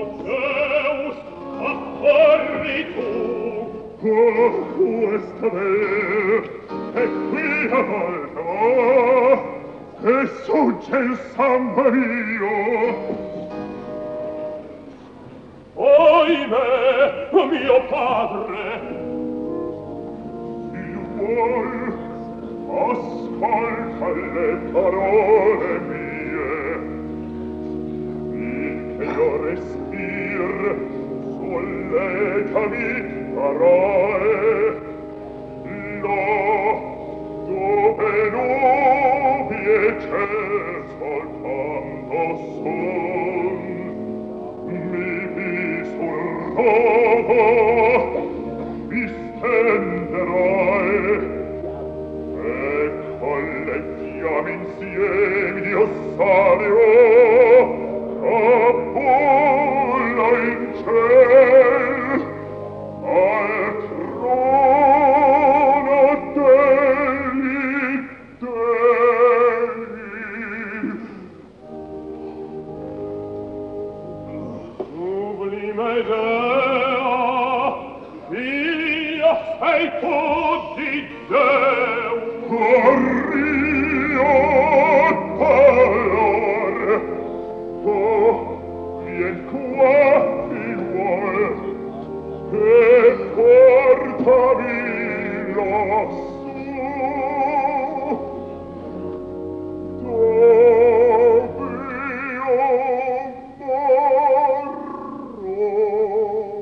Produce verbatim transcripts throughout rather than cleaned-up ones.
Zeus, accorri tu. Oh, questa bel, e qui a volta, e sugge il sangue mio. Oimè, mio padre, il vuol, ascolta le parole mie, il che io respir, sollecami paroe, là, dove nubi e ciel soltanto son, mi visurrovo, mi stenderai, e colleghiamo insieme io salirò, Apollo in ciel, al trono degli dei. Sublime idea, figlia sei tu di Zeus. Corrio valor, oh, vien qua ti vuol, e portami lassù, dove io morro.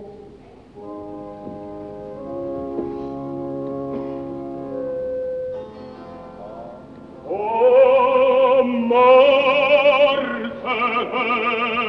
Oh, morte!